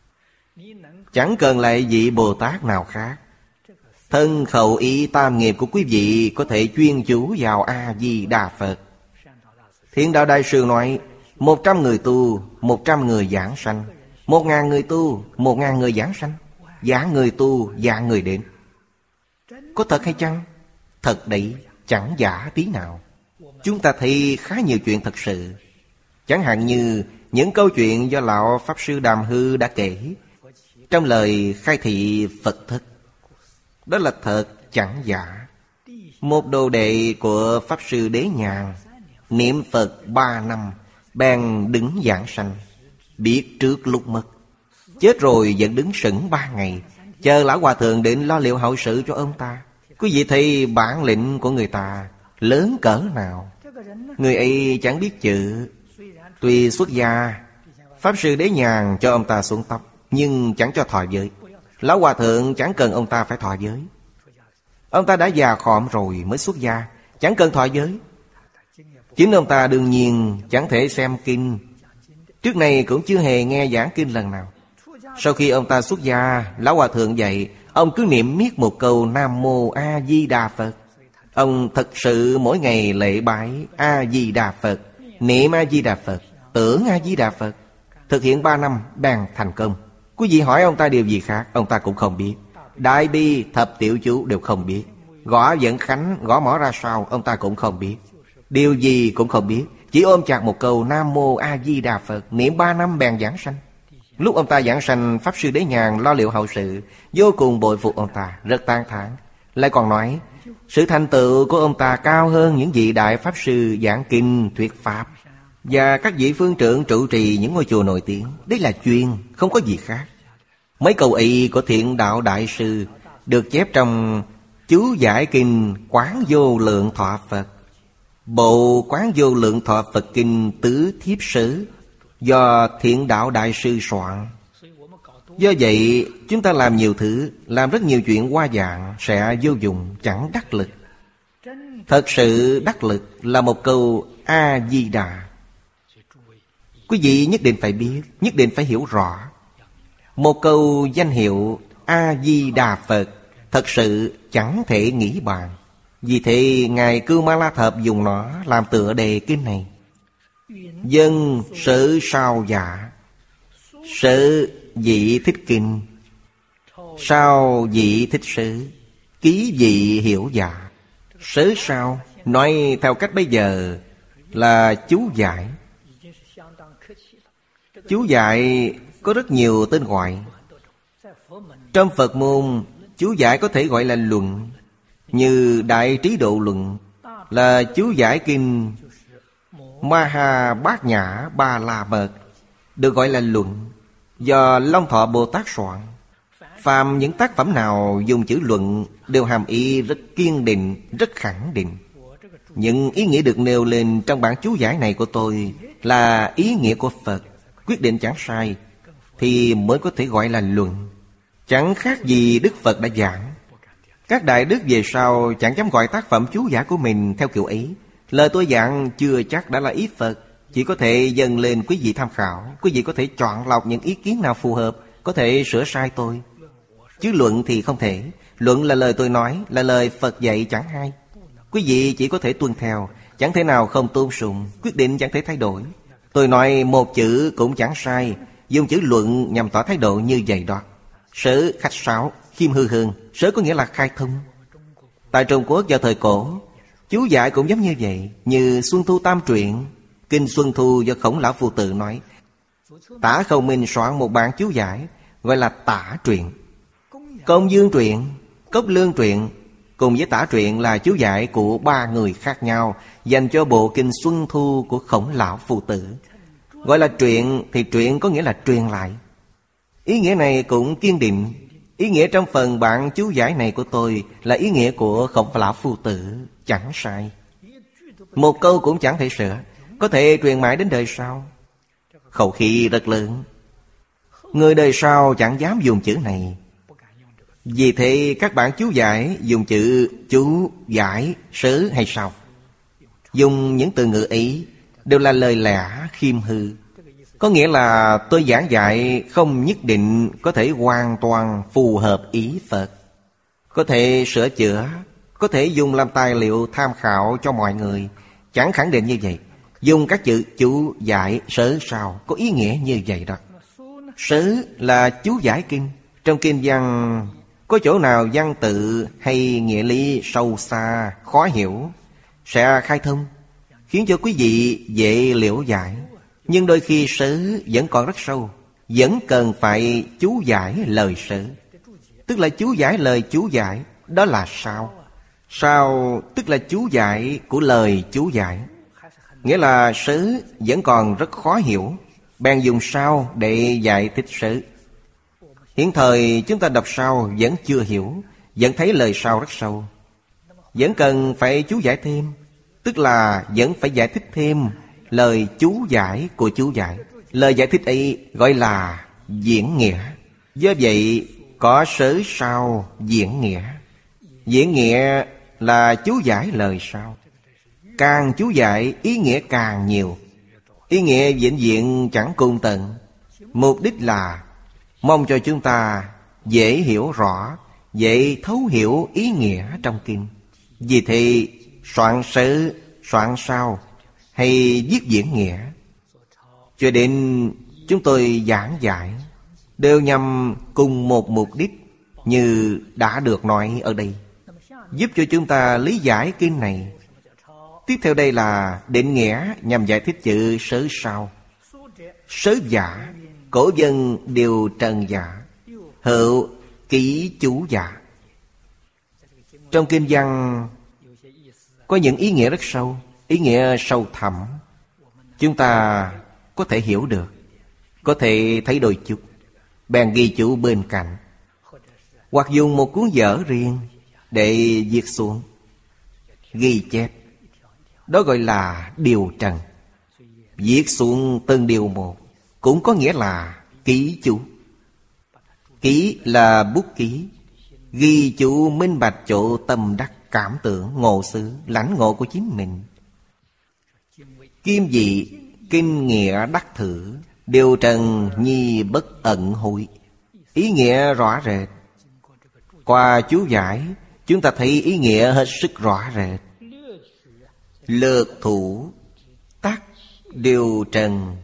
[SPEAKER 1] chẳng cần lạy vị Bồ Tát nào khác. Thân khẩu ý tam nghiệp của quý vị có thể chuyên chú vào A-di-đà Phật. Thiện Đạo Đại Sư nói 100 người tu, 100 người giảng sanh. 1000 người tu, 1000 người giảng sanh. Giả người tu, giả người đến. Có thật hay chăng? Thật đấy, chẳng giả tí nào. Chúng ta thấy khá nhiều chuyện thật sự. Chẳng hạn như những câu chuyện do Lão Pháp Sư Đàm Hư đã kể trong lời khai thị Phật thất. Đó là thật, chẳng giả. Một đồ đệ của Pháp Sư Đế Nhàn niệm Phật 3 năm, bèn đứng giảng sanh. Biết trước lúc mất, chết rồi vẫn đứng sững 3 ngày, chờ Lão Hòa Thượng đến lo liệu hậu sự cho ông ta. Quý vị thấy bản lĩnh của người ta lớn cỡ nào. Người ấy chẳng biết chữ. Tuy xuất gia, Pháp Sư Đế Nhàn cho ông ta xuống tóc, nhưng chẳng cho thọ giới. Lão Hòa Thượng chẳng cần ông ta phải thọ giới. Ông ta đã già khòm rồi mới xuất gia, chẳng cần thọ giới. Chính ông ta đương nhiên chẳng thể xem kinh, trước này cũng chưa hề nghe giảng kinh lần nào. Sau khi ông ta xuất gia, Lão Hòa Thượng dạy, Ông cứ niệm miết một câu Nam Mô A Di Đà Phật. Ông thật sự mỗi ngày lễ bái A Di Đà Phật, niệm A Di Đà Phật, tưởng A Di Đà Phật. Thực hiện 3 năm đang thành công. Quý vị hỏi ông ta điều gì khác, ông ta cũng không biết. Đại bi thập tiểu chú đều không biết. Gõ vận khánh, gõ mõ ra sao, ông ta cũng không biết. Điều gì cũng không biết. Chỉ ôm chặt một câu Nam Mô A Di Đà Phật, niệm 3 năm bèn giảng sanh. Lúc ông ta giảng sanh, Pháp Sư Đế Nhàn lo liệu hậu sự, vô cùng bội phục ông ta, rất tán thán. Lại còn nói sự thành tựu của ông ta cao hơn những vị đại Pháp Sư giảng kinh thuyết Pháp và các vị phương trưởng trụ trì những ngôi chùa nổi tiếng. Đây là chuyên, không có gì khác. Mấy câu ý của Thiện Đạo Đại Sư được chép trong chú giải kinh Quán Vô Lượng Thọ Phật, bộ Quán Vô Lượng Thọ Phật Kinh Tứ Thiếp Sử, do Thiện Đạo Đại Sư soạn. Do vậy chúng ta làm nhiều thứ, làm rất nhiều chuyện hoa dạng sẽ vô dụng, chẳng đắc lực. Thật sự đắc lực là một câu A-di-đà. Quý vị nhất định phải biết, nhất định phải hiểu rõ. Một câu danh hiệu A-di-đà Phật thật sự chẳng thể nghĩ bàn. Vì thế Ngài Cưu Ma La Thập dùng nó làm tựa đề kinh này. Dân sự sao dạ, sự dị thích kinh, sao dị thích sứ, ký dị hiểu dạ. Sớ sao nói theo cách bây giờ là chú giải. Chú giải có rất nhiều tên gọi. Trong Phật môn, chú giải có thể gọi là luận. Như Đại Trí Độ Luận là chú giải kinh Maha Bát Nhã Ba La Mật, được gọi là luận, do Long Thọ Bồ Tát soạn. Phàm những tác phẩm nào dùng chữ luận đều hàm ý rất kiên định, rất khẳng định. Những ý nghĩa được nêu lên trong bản chú giải này của tôi là ý nghĩa của Phật, quyết định chẳng sai, thì mới có thể gọi là luận. Chẳng khác gì Đức Phật đã giảng. Các đại đức về sau chẳng dám gọi tác phẩm chú giải của mình theo kiểu ấy. Lời tôi giảng chưa chắc đã là ý Phật, chỉ có thể dâng lên quý vị tham khảo. Quý vị có thể chọn lọc những ý kiến nào phù hợp, có thể sửa sai tôi. Chứ luận thì không thể. Luận là lời tôi nói, là lời Phật dạy chẳng hay. Quý vị chỉ có thể tuân theo, chẳng thể nào không tôn sùng. Quyết định chẳng thể thay đổi. Tôi nói một chữ cũng chẳng sai, dùng chữ luận nhằm tỏ thái độ như vậy đó. Sớ khách sáo, khiêm hư hơn. Sớ có nghĩa là khai thông. Tại Trung Quốc vào thời cổ, chú giải cũng giống như vậy. Như Xuân Thu Tam Truyện, Kinh Xuân Thu do Khổng Lão Phu Tử nói. Tả Khâu Minh soạn một bản chú giải gọi là Tả Truyện. Công Dương Truyện, Cốc Lương Truyện cùng với Tả Truyện là chú giải của 3 người khác nhau, dành cho bộ Kinh Xuân Thu của Khổng Lão Phu Tử. Gọi là truyện thì truyện có nghĩa là truyền lại. Ý nghĩa này cũng kiên định. Ý nghĩa trong phần bản chú giải này của tôi là ý nghĩa của Khổng Lão Phu Tử, chẳng sai. Một câu cũng chẳng thể sửa, có thể truyền mãi đến đời sau. Khẩu khí rất lớn. Người đời sau chẳng dám dùng chữ này. Vì thế các bản chú giải dùng chữ chú, giải, sớ hay sao? Dùng những từ ngữ ấy đều là lời lẽ khiêm hư. Có nghĩa là tôi giảng dạy không nhất định có thể hoàn toàn phù hợp ý Phật. Có thể sửa chữa, có thể dùng làm tài liệu tham khảo cho mọi người. Chẳng khẳng định như vậy. Dùng các chữ chú, giải, sớ sao có ý nghĩa như vậy đó. Sớ là chú giải kinh. Trong kinh văn có chỗ nào văn tự hay nghĩa lý sâu xa, khó hiểu, sẽ khai thông, khiến cho quý vị dễ liễu giải. Nhưng đôi khi sớ vẫn còn rất sâu, vẫn cần phải chú giải lời sớ. Tức là chú giải lời chú giải. Đó là sao? Sao tức là chú giải của lời chú giải. Nghĩa là sớ vẫn còn rất khó hiểu, bèn dùng sao để giải thích sớ. Hiện thời chúng ta đọc sao vẫn chưa hiểu, vẫn thấy lời sao rất sâu, vẫn cần phải chú giải thêm. Tức là vẫn phải giải thích thêm lời chú giải của chú giải. Lời giải thích ấy gọi là diễn nghĩa. Do vậy có sớ sao diễn nghĩa. Diễn nghĩa là chú giải lời sao. Càng chú giải ý nghĩa càng nhiều. Ý nghĩa vĩnh viễn chẳng cùng tận. Mục đích là mong cho chúng ta dễ hiểu rõ, dễ thấu hiểu ý nghĩa trong kinh. Vì thế soạn sớ, soạn sao hay viết diễn nghĩa, cho đến chúng tôi giảng giải đều nhằm cùng một mục đích như đã được nói ở đây, giúp cho chúng ta lý giải kinh này. Tiếp theo đây là định nghĩa nhằm giải thích chữ sớ sao. Sớ giả, cổ dân đều trần giả, hữu ký chú giả. Trong kinh văn có những ý nghĩa rất sâu, ý nghĩa sâu thẳm, chúng ta có thể hiểu được, có thể thấy đôi chút, bèn ghi chú bên cạnh, hoặc dùng một cuốn vở riêng để viết xuống, ghi chép. Đó gọi là điều trần. Viết xuống từng điều một cũng có nghĩa là ký chú. Ký là bút ký, ghi chú minh bạch chỗ tâm đắc, cảm tưởng, ngộ xứ, lãnh ngộ của chính mình. Kim vị, kinh nghĩa đắc thử, điều trần nhi bất ẩn hối. Ý nghĩa rõ rệt. Qua chú giải, chúng ta thấy ý nghĩa hết sức rõ rệt. Lược thủ, tắc, điều trần,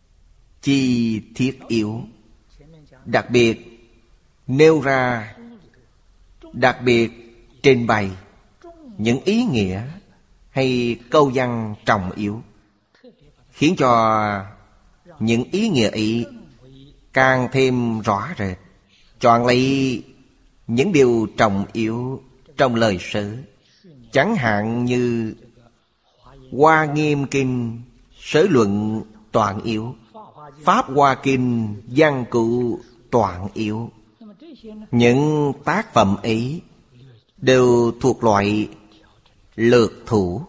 [SPEAKER 1] chi thiết yếu. Đặc biệt nêu ra, đặc biệt trình bày những ý nghĩa hay câu văn trọng yếu, khiến cho những ý nghĩa ấy càng thêm rõ rệt. Chọn lấy những điều trọng yếu trong lời sớ, chẳng hạn như Hoa Nghiêm Kinh sớ luận toàn yếu, Pháp Hoa Kinh văn cụ toàn yếu. Những tác phẩm ấy đều thuộc loại lược thủ,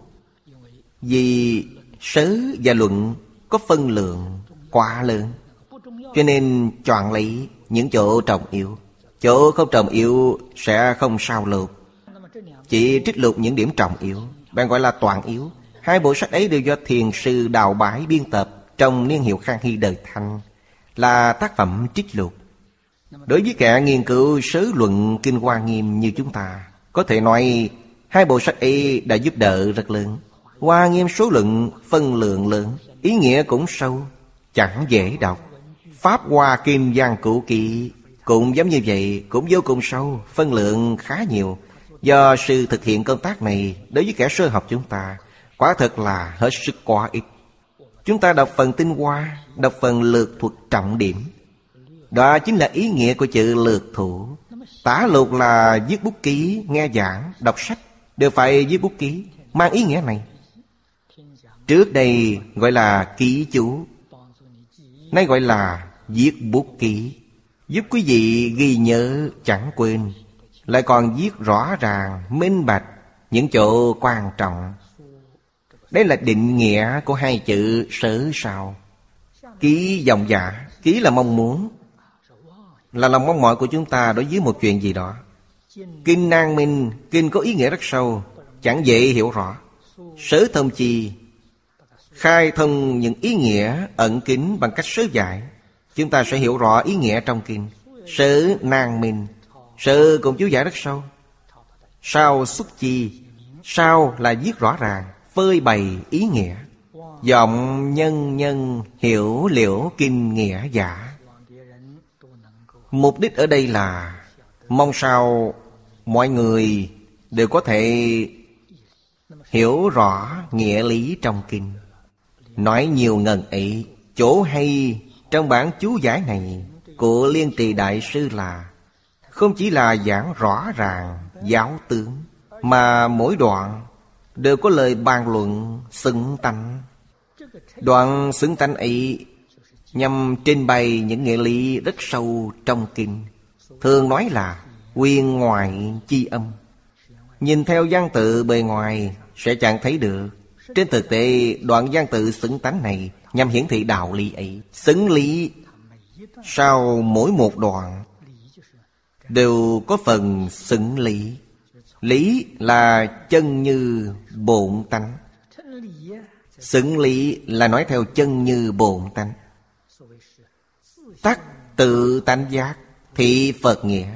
[SPEAKER 1] vì sớ và luận có phân lượng quá lớn, cho nên chọn lấy những chỗ trọng yếu. Chỗ không trọng yếu sẽ không sao lược, chỉ trích lục những điểm trọng yếu, bạn gọi là toàn yếu. Hai bộ sách ấy đều do thiền sư Đào Bái biên tập trong niên hiệu Khang Hy đời Thanh, là tác phẩm trích lục. Đối với kẻ nghiên cứu sớ luận Kinh Hoa Nghiêm như chúng ta, có thể nói hai bộ sách ấy đã giúp đỡ rất lớn. Hoa Nghiêm số luận phân lượng lớn, ý nghĩa cũng sâu, chẳng dễ đọc. Pháp Hoa Kinh văn cụ kỵ cũng giống như vậy, cũng vô cùng sâu, phân lượng khá nhiều. Do sự thực hiện công tác này đối với kẻ sơ học chúng ta quả thật là hết sức quá ít. Chúng ta đọc phần tinh hoa, đọc phần lược thuật trọng điểm, đó chính là ý nghĩa của chữ lược thủ. Tả lục là viết bút ký, nghe giảng, đọc sách đều phải viết bút ký, mang ý nghĩa này. Trước đây gọi là ký chú, nay gọi là viết bút ký, giúp quý vị ghi nhớ chẳng quên, lại còn viết rõ ràng, minh bạch những chỗ quan trọng. Đây là định nghĩa của hai chữ sớ sao. Ký vọng giả, ký là mong muốn, là lòng mong mỏi của chúng ta đối với một chuyện gì đó. Kinh Nan Minh, kinh có ý nghĩa rất sâu, chẳng dễ hiểu rõ. Sớ thông chi, khai thông những ý nghĩa ẩn kín bằng cách sớ giải, chúng ta sẽ hiểu rõ ý nghĩa trong kinh. Sớ Nan Minh, sớ cũng chú giải rất sâu. Sao xuất chi, sao là viết rõ ràng, phơi bày ý nghĩa. Vọng nhân nhân hiểu liễu kinh nghĩa giả. Mục đích ở đây là mong sao mọi người đều có thể hiểu rõ nghĩa lý trong kinh. Nói nhiều ngần ấy, chỗ hay trong bản chú giải này của Liên Trì Đại Sư là không chỉ là giảng rõ ràng giáo tướng, mà mỗi đoạn đều có lời bàn luận xứng tánh. Đoạn xứng tánh ấy nhằm trình bày những nghĩa lý rất sâu trong kinh, thường nói là quyên ngoại chi âm. Nhìn theo văn tự bề ngoài sẽ chẳng thấy được. Trên thực tế, đoạn văn tự xứng tánh này nhằm hiển thị đạo lý ấy. Xứng lý, sau mỗi một đoạn đều có phần xứng lý. Lý là chân như bổn tánh. Xứng lý là nói theo chân như bổn tánh. Tắc tự tánh giác, thị Phật nghĩa.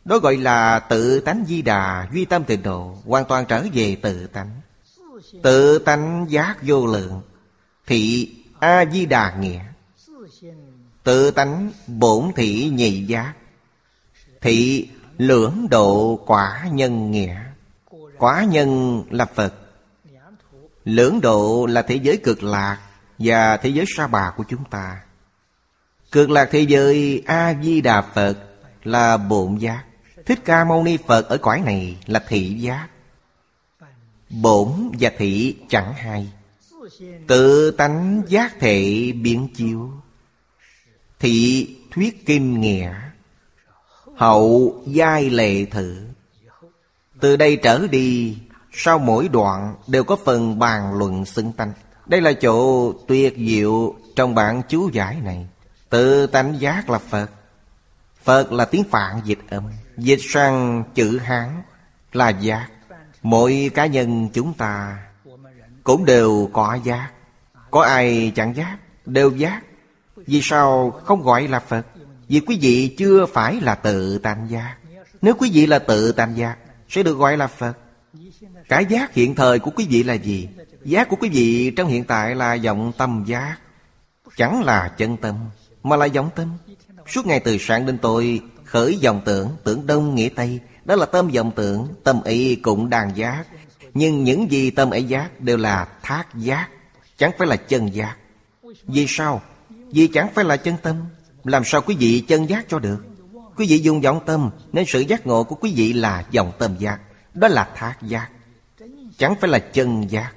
[SPEAKER 1] Đó gọi là tự tánh Di Đà, duy tâm tịnh độ, hoàn toàn trở về tự tánh. Tự tánh giác vô lượng, thị A-di-đà nghĩa. Tự tánh bổn thị nhị giác, thị lưỡng độ quả nhân nghĩa. Quả nhân là Phật, lưỡng độ là thế giới cực lạc và thế giới Sa Bà của chúng ta. Cực lạc thế giới A-di-đà Phật là bổn giác. Thích Ca Mâu Ni Phật ở cõi này là thị giác. Bổn và thị chẳng hai, tự tánh giác thể biến chiếu. Thị thuyết kinh nghĩa, hậu giai lệ thử. Từ đây trở đi, sau mỗi đoạn đều có phần bàn luận xưng tánh. Đây là chỗ tuyệt diệu trong bản chú giải này. Tự tánh giác là Phật. Phật là tiếng Phạn dịch âm, dịch sang chữ Hán là giác. Mỗi cá nhân chúng ta cũng đều có giác. Có ai chẳng giác? Đều giác. Vì sao không gọi là Phật? Vì quý vị chưa phải là tự tánh giác. Nếu quý vị là tự tánh giác sẽ được gọi là Phật. Cái giác hiện thời của quý vị là gì? Giác của quý vị trong hiện tại là vọng tâm giác. Chẳng là chân tâm, mà là vọng tâm. Suốt ngày từ sáng đến tối khởi vọng tưởng, tưởng đông nghĩa tây. Đó là tâm vọng tưởng, tâm ý cũng đang giác. Nhưng những gì tâm ấy giác đều là thác giác, chẳng phải là chân giác. Vì sao? Vì chẳng phải là chân tâm. Làm sao quý vị chân giác cho được? Quý vị dùng vọng tâm, nên sự giác ngộ của quý vị là vọng tâm giác. Đó là thác giác, chẳng phải là chân giác.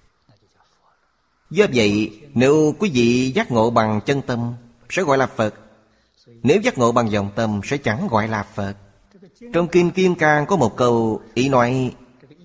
[SPEAKER 1] Do vậy, nếu quý vị giác ngộ bằng chân tâm sẽ gọi là Phật. Nếu giác ngộ bằng vọng tâm sẽ chẳng gọi là Phật. Trong Kinh Kim Cang có một câu ý nói: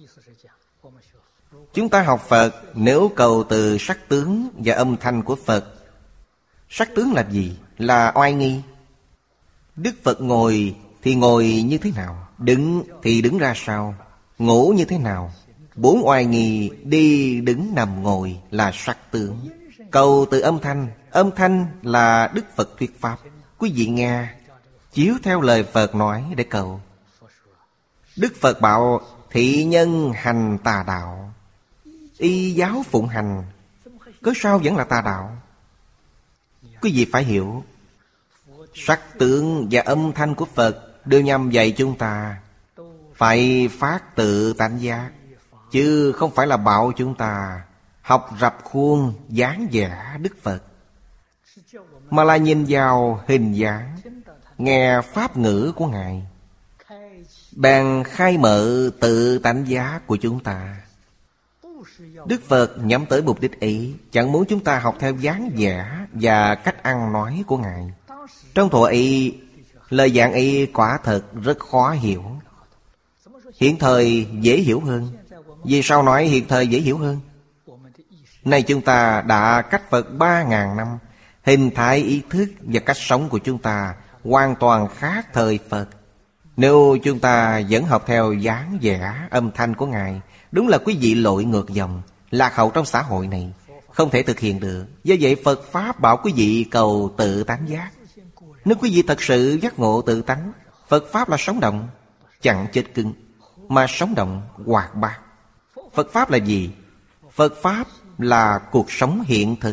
[SPEAKER 1] chúng ta học Phật nếu cầu từ sắc tướng và âm thanh của Phật. Sắc tướng là gì? Là oai nghi. Đức Phật ngồi thì ngồi như thế nào? Đứng thì đứng ra sao? Ngủ như thế nào? Bốn oai nghi đi đứng nằm ngồi là sắc tướng. Cầu từ âm thanh. Âm thanh là Đức Phật thuyết pháp. Quý vị nghe, chiếu theo lời Phật nói để cầu. Đức Phật bảo thị nhân hành tà đạo, y giáo phụng hành. Cớ sao vẫn là tà đạo? Quý vị phải hiểu, sắc tướng và âm thanh của Phật đều nhằm dạy chúng ta phải phát tự tánh giác, chứ không phải là bảo chúng ta học rập khuôn dáng vẻ Đức Phật, mà là nhìn vào hình dáng, nghe pháp ngữ của Ngài, bèn khai mở tự tánh giác của chúng ta. Đức Phật nhắm tới mục đích ấy, chẳng muốn chúng ta học theo dáng vẻ và cách ăn nói của Ngài. Trong thuở ấy, lời giảng ấy quả thật rất khó hiểu. Hiện thời dễ hiểu hơn. Vì sao nói hiện thời dễ hiểu hơn? Nay chúng ta đã cách Phật 3.000 năm. Hình thái ý thức và cách sống của chúng ta hoàn toàn khác thời Phật. Nếu chúng ta vẫn học theo dáng vẻ âm thanh của Ngài, đúng là quý vị lội ngược dòng, lạc hậu trong xã hội này, không thể thực hiện được. Do vậy Phật Pháp bảo quý vị cầu tự tánh giác. Nếu quý vị thật sự giác ngộ tự tánh, Phật Pháp là sống động, chẳng chết cứng, mà sống động hoạt bát. Phật Pháp là gì? Phật Pháp là cuộc sống hiện thực,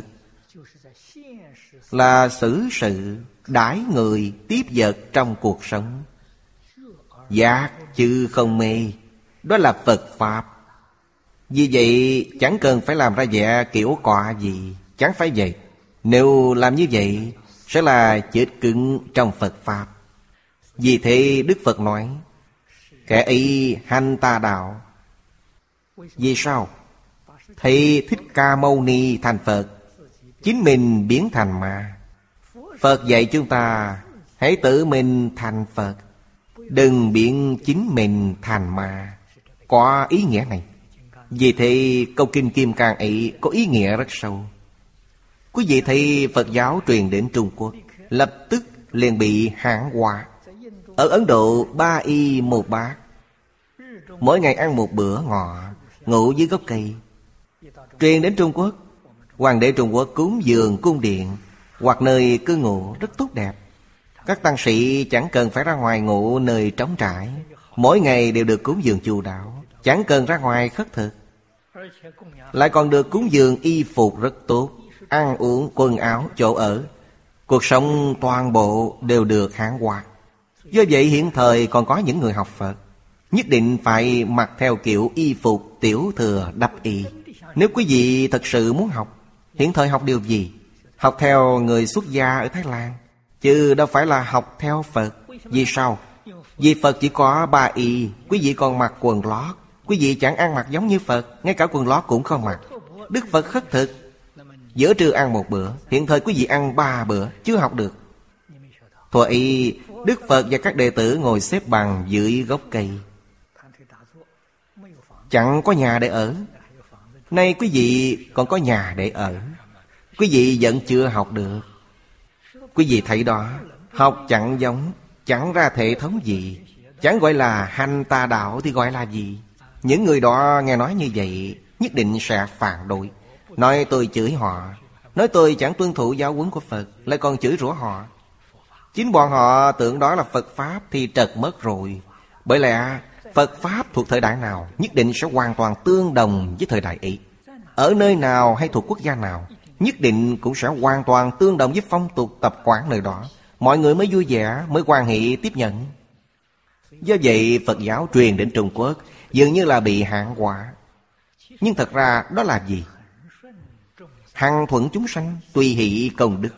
[SPEAKER 1] là xử sự, đãi người, tiếp vật trong cuộc sống. Giác chứ không mê, đó là Phật Pháp. Vì vậy chẳng cần phải làm ra vẻ kiểu quạ gì. Chẳng phải vậy. Nếu làm như vậy sẽ là chết cứng trong Phật Pháp. Vì thế Đức Phật nói kẻ ấy hành tà đạo. Vì sao? Thầy Thích Ca Mâu Ni thành Phật, chính mình biến thành ma. Phật dạy chúng ta hãy tự mình thành Phật, đừng biến chính mình thành ma. Có ý nghĩa này. Vì thế câu Kinh Kim Cang ấy có ý nghĩa rất sâu. Quý vị thấy Phật giáo truyền đến Trung Quốc, lập tức liền bị Hán hóa. Ở Ấn Độ 3 y 1 bát, mỗi ngày ăn một bữa ngọ, ngủ dưới gốc cây. Truyền đến Trung Quốc, hoàng đế Trung Quốc cúng dường cung điện hoặc nơi cư ngụ rất tốt đẹp. Các tăng sĩ chẳng cần phải ra ngoài ngủ nơi trống trải, mỗi ngày đều được cúng dường chu đáo, chẳng cần ra ngoài khất thực, lại còn được cúng dường y phục rất tốt, ăn uống, quần áo, chỗ ở. Cuộc sống toàn bộ đều được hãng hóa. Do vậy hiện thời còn có những người học Phật nhất định phải mặc theo kiểu y phục tiểu thừa đắp y. Nếu quý vị thật sự muốn học, hiện thời học điều gì? Học theo người xuất gia ở Thái Lan, chứ đâu phải là học theo Phật. Vì sao? Vì Phật chỉ có 3 y, quý vị còn mặc quần lót. Quý vị chẳng ăn mặc giống như Phật, ngay cả quần lót cũng không mặc. Đức Phật khất thực, giữa trưa ăn 1 bữa, hiện thời quý vị ăn 3 bữa, chưa học được. Thuở y, Đức Phật và các đệ tử ngồi xếp bằng dưới gốc cây, chẳng có nhà để ở. Nay quý vị còn có nhà để ở, quý vị vẫn chưa học được. Quý vị thấy đó, học chẳng giống, chẳng ra thể thống gì, chẳng gọi là hành tà đạo thì gọi là gì? Những người đó nghe nói như vậy nhất định sẽ phản đối, nói tôi chửi họ, nói tôi chẳng tuân thủ giáo huấn của Phật, lại còn chửi rủa họ. Chính bọn họ tưởng đó là Phật Pháp thì trật mất rồi. Bởi lẽ Phật Pháp thuộc thời đại nào nhất định sẽ hoàn toàn tương đồng với thời đại ấy. Ở nơi nào hay thuộc quốc gia nào nhất định cũng sẽ hoàn toàn tương đồng với phong tục tập quán nơi đó. Mọi người mới vui vẻ, mới hoan hỷ tiếp nhận. Do vậy Phật giáo truyền đến Trung Quốc dường như là bị hạn hóa. Nhưng thật ra đó là gì? Hằng thuận chúng sanh, tùy hỷ công đức.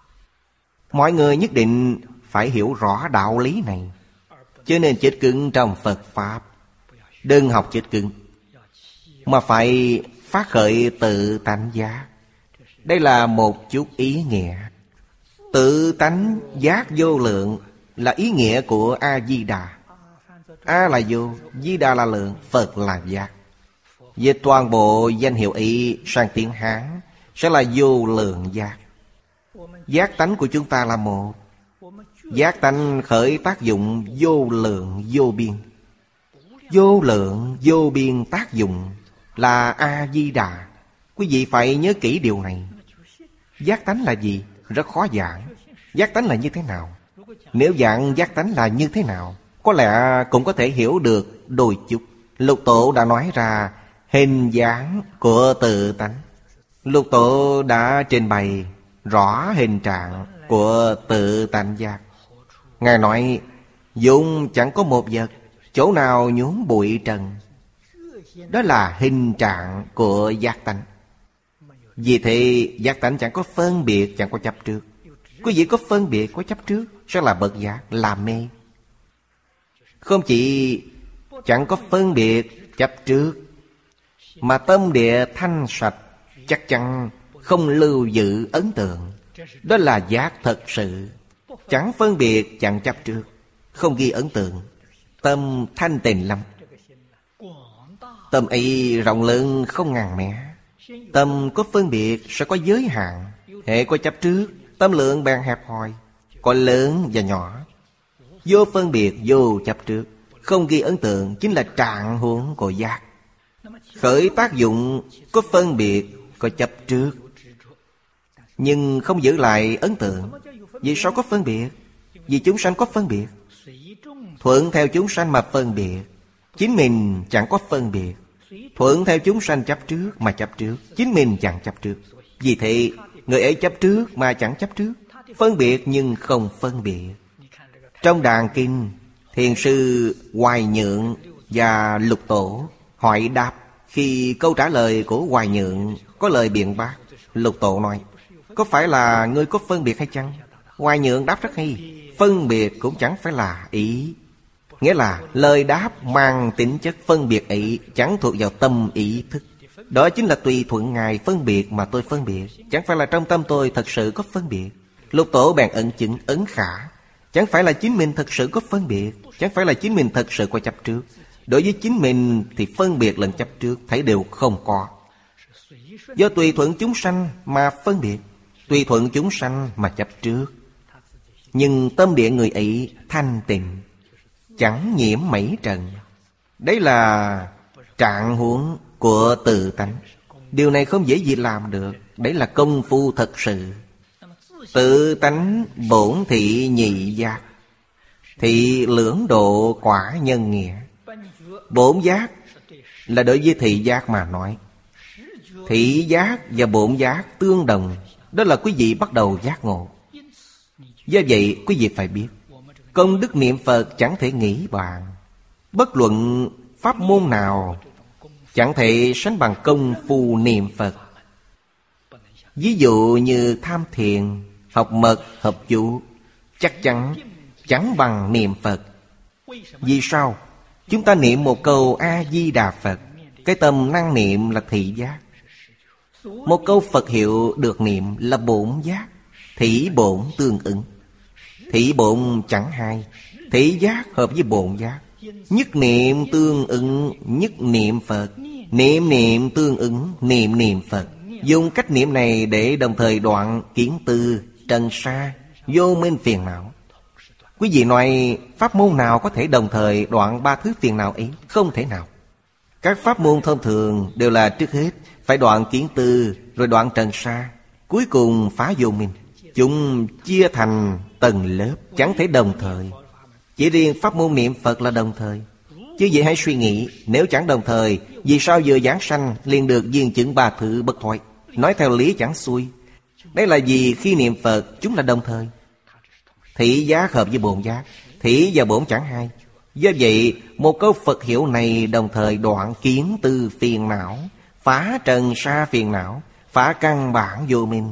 [SPEAKER 1] Mọi người nhất định phải hiểu rõ đạo lý này, cho nên chết cứng trong Phật Pháp. Đừng học chết cứng, mà phải phát khởi tự tánh giác. Đây là một chút ý nghĩa. Tự tánh giác vô lượng là ý nghĩa của A-di-đà. A là vô, Di-đà là lượng, Phật là giác. Về toàn bộ danh hiệu ý sang tiếng Hán sẽ là vô lượng giác. Giác tánh của chúng ta là một. Giác tánh khởi tác dụng vô lượng vô biên. Vô lượng vô biên tác dụng là A-di-đà. Quý vị phải nhớ kỹ điều này. Giác tánh là gì? Rất khó giảng. Giác tánh là như thế nào? Nếu giảng giác tánh là như thế nào, có lẽ cũng có thể hiểu được đôi chút. Lục Tổ đã nói ra hình dáng của tự tánh. Lục Tổ đã trình bày rõ hình trạng của tự tánh giác. Ngài nói dụng chẳng có một vật, chỗ nào nhuốm bụi trần. Đó là hình trạng của giác tánh. Vì thế giác tánh chẳng có phân biệt, chẳng có chấp trước. Quý vị có phân biệt, có chấp trước sẽ là bậc giác, là mê. Không chỉ chẳng có phân biệt, chấp trước, mà tâm địa thanh sạch, chắc chắn không lưu giữ ấn tượng. Đó là giác thật sự. Chẳng phân biệt, chẳng chấp trước, không ghi ấn tượng. Tâm thanh tịnh lắm. Tâm ấy rộng lớn không ngàn mé. Tâm có phân biệt sẽ có giới hạn. Hệ có chấp trước, tâm lượng bèn hẹp hòi, có lớn và nhỏ. Vô phân biệt, vô chấp trước, không ghi ấn tượng chính là trạng huống của giác. Khởi tác dụng có phân biệt, có chấp trước, nhưng không giữ lại ấn tượng. Vì sao có phân biệt? Vì chúng sanh có phân biệt. Thuận theo chúng sanh mà phân biệt, chính mình chẳng có phân biệt. Thuận theo chúng sanh chấp trước mà chấp trước, chính mình chẳng chấp trước. Vì thế người ấy chấp trước mà chẳng chấp trước, phân biệt nhưng không phân biệt. Trong Đàn Kinh, Thiền sư Hoài Nhượng và Lục Tổ hỏi đáp. Khi câu trả lời của Hoài Nhượng có lời biện bác, Lục Tổ nói: có phải là ngươi có phân biệt hay chăng? Hoài Nhượng đáp rất hay: phân biệt cũng chẳng phải là ý. Nghĩa là lời đáp mang tính chất phân biệt ấy chẳng thuộc vào tâm ý thức. Đó chính là tùy thuận Ngài phân biệt mà tôi phân biệt, chẳng phải là trong tâm tôi thật sự có phân biệt. Lục Tổ bèn ấn chứng ấn khả. Chẳng phải là chính mình thật sự có phân biệt, chẳng phải là chính mình thật sự có chấp trước. Đối với chính mình thì phân biệt lẫn chấp trước thấy đều không có. Do tùy thuận chúng sanh mà phân biệt, tùy thuận chúng sanh mà chấp trước. Nhưng tâm địa người ấy thanh tịnh, chẳng nhiễm mảy trần. Đấy là trạng huống của tự tánh. Điều này không dễ gì làm được. Đấy là công phu thật sự. Tự tánh bổn thị nhị giác. Thị lưỡng độ quả nhân nghĩa. Bổn giác là đối với thị giác mà nói. Thị giác và bổn giác tương đồng. Đó là quý vị bắt đầu giác ngộ. Do vậy quý vị phải biết, công đức niệm Phật chẳng thể nghĩ bàn. Bất luận pháp môn nào chẳng thể sánh bằng công phu niệm Phật. Ví dụ như tham thiền, học mật, học chú, chắc chắn chẳng bằng niệm Phật. Vì sao? Chúng ta niệm một câu A-di-đà Phật, cái tâm năng niệm là thị giác. Một câu Phật hiệu được niệm là bổn giác. Thị bổn tương ứng. Thị bổn chẳng hai. Thị giác hợp với bổn giác. Nhất niệm tương ứng nhất niệm Phật. Niệm niệm tương ứng niệm niệm Phật. Dùng cách niệm này để đồng thời đoạn kiến tư, trần sa, vô minh phiền não. Quý vị nói pháp môn nào có thể đồng thời đoạn ba thứ phiền não ấy? Không thể nào. Các pháp môn thông thường đều là trước hết phải đoạn kiến tư, rồi đoạn trần sa, cuối cùng phá vô minh. Chúng chia thành tầng lớp, chẳng thể đồng thời. Chỉ riêng pháp môn niệm Phật là đồng thời. Chứ vậy hãy suy nghĩ, nếu chẳng đồng thời, vì sao vừa giảng sanh liền được viên chứng ba thứ bất thoại? Nói theo lý chẳng xuôi. Đấy là vì khi niệm Phật chúng là đồng thời. Thị giác hợp với bổn giác. Thị và bổn chẳng hai. Do vậy một câu Phật hiệu này đồng thời đoạn kiến tư phiền não, phá trần sa phiền não, phá căn bản vô minh.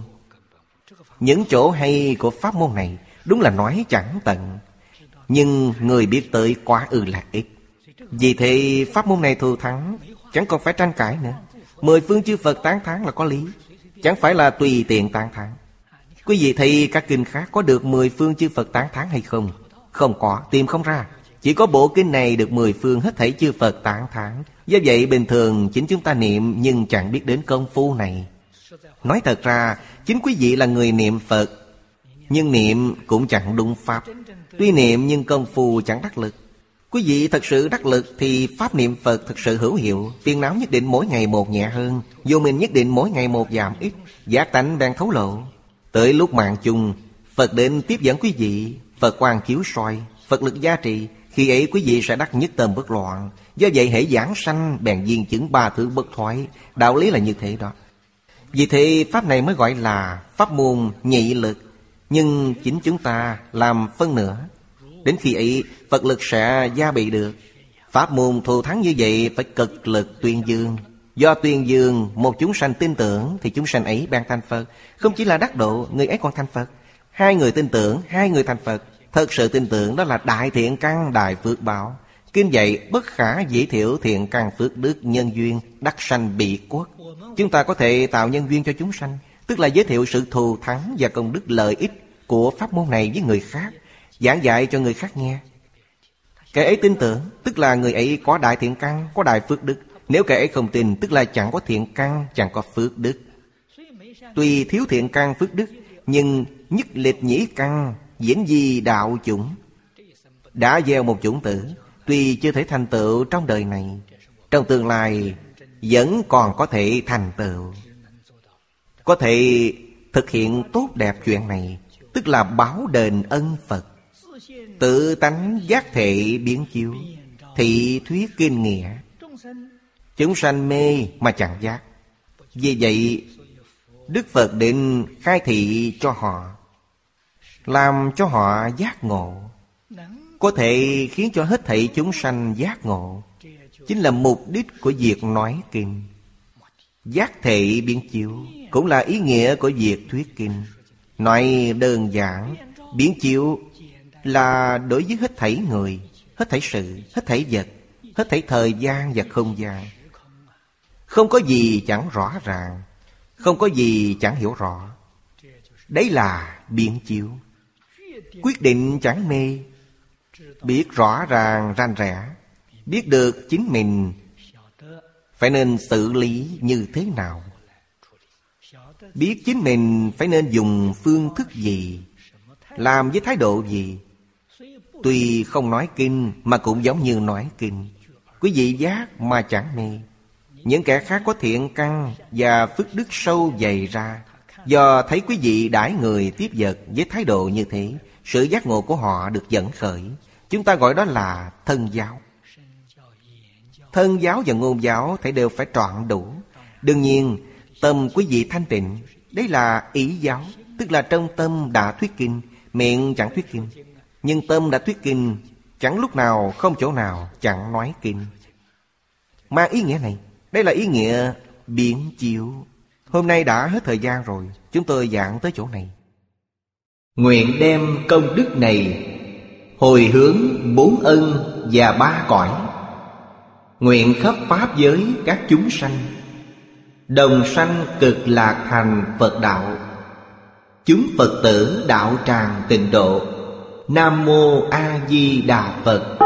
[SPEAKER 1] Những chỗ hay của pháp môn này đúng là nói chẳng tận, nhưng người biết tới quá ư là ít. Vì thế pháp môn này thù thắng, chẳng còn phải tranh cãi nữa. 10 phương chư Phật tán thán là có lý, chẳng phải là tùy tiện tán thán. Quý vị thấy các kinh khác có được 10 phương chư Phật tán thán hay không? Không có, tìm không ra. Chỉ có bộ kinh này được 10 phương hết thảy chư Phật tán thán. Do vậy bình thường chính chúng ta niệm nhưng chẳng biết đến công phu này. Nói thật ra, chính quý vị là người niệm Phật, nhưng niệm cũng chẳng đúng pháp. Tuy niệm nhưng công phu chẳng đắc lực. Quý vị thật sự đắc lực thì pháp niệm Phật thật sự hữu hiệu. Phiền não nhất định mỗi ngày một nhẹ hơn, vô minh nhất định mỗi ngày một giảm ít. Giác tánh đang thấu lộ. Tới lúc mạng chung, Phật đến tiếp dẫn quý vị, Phật quang chiếu soi, Phật lực gia trì. Khi ấy quý vị sẽ đắc nhất tâm bất loạn. Do vậy hễ giảng sanh bèn viên chứng ba thứ bất thoái. Đạo lý là như thế đó. Vì thế pháp này mới gọi là pháp môn nhị lực. Nhưng chính chúng ta làm phân nửa. Đến khi ấy Phật lực sẽ gia bị được. Pháp môn thù thắng như vậy phải cực lực tuyên dương. Do tuyên dương một chúng sanh tin tưởng thì chúng sanh ấy ban thành Phật. Không chỉ là đắc độ, người ấy còn thành Phật. 2 người tin tưởng, 2 người thành Phật. Thật sự tin tưởng đó là đại thiện căn đại phước báo. Kinh dạy bất khả dĩ thiểu thiện căn phước đức nhân duyên đắc sanh bị quốc. Chúng ta có thể tạo nhân duyên cho chúng sanh, tức là giới thiệu sự thù thắng và công đức lợi ích của pháp môn này với người khác, giảng dạy cho người khác nghe. Kẻ ấy tin tưởng, tức là người ấy có đại thiện căn, có đại phước đức. Nếu kẻ ấy không tin, tức là chẳng có thiện căn, chẳng có phước đức. Tuy thiếu thiện căn phước đức, nhưng nhất lịch nhĩ căn, diễn di đạo chủng. Đã gieo một chủng tử, tuy chưa thể thành tựu trong đời này, trong tương lai vẫn còn có thể thành tựu. Có thể thực hiện tốt đẹp chuyện này, tức là báo đền ân Phật. Tự tánh giác thể biến chiếu, thị thuyết kinh nghĩa. Chúng sanh mê mà chẳng giác. Vì vậy Đức Phật định khai thị cho họ, làm cho họ giác ngộ. Có thể khiến cho hết thảy chúng sanh giác ngộ, chính là mục đích của việc nói kinh. Giác thể biến chiếu cũng là ý nghĩa của việc thuyết kinh. Nói đơn giản, biến chiếu là đối với hết thảy người, hết thảy sự, hết thảy vật, hết thảy thời gian và không gian. Không có gì chẳng rõ ràng, không có gì chẳng hiểu rõ. Đấy là biến chiếu. Quyết định chẳng mê, biết rõ ràng rành rẽ, biết được chính mình phải nên xử lý như thế nào, biết chính mình phải nên dùng phương thức gì, làm với thái độ gì. Tuy không nói kinh mà cũng giống như nói kinh. Quý vị giác mà chẳng mê. Những kẻ khác có thiện căn và phước đức sâu dày ra, Do thấy quý vị đãi người tiếp vật với thái độ như thế, sự giác ngộ của họ được dẫn khởi. Chúng ta gọi đó là thân giáo. Thân giáo và ngôn giáo thì đều phải trọn đủ. Đương nhiên tâm quý vị thanh tịnh, đấy là ý giáo. Tức là trong tâm đã thuyết kinh, miệng chẳng thuyết kinh. Nhưng tâm đã thuyết kinh, chẳng lúc nào không chỗ nào chẳng nói kinh. Mang ý nghĩa này, đây là ý nghĩa biến chiếu. Hôm nay đã hết thời gian rồi, chúng tôi giảng tới chỗ này. Nguyện đem công đức này hồi hướng 4 ân và 3 cõi. Nguyện khắp pháp giới các chúng sanh đồng sanh cực lạc thành Phật đạo. Chúng Phật tử đạo tràng tịnh độ. Nam Mô A Di Đà Phật.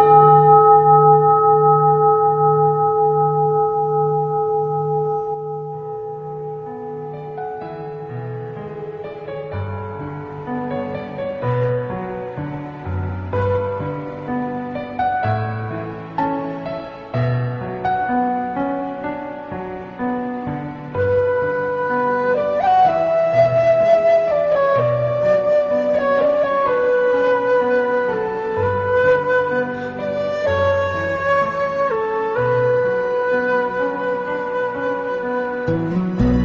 [SPEAKER 2] Thank you.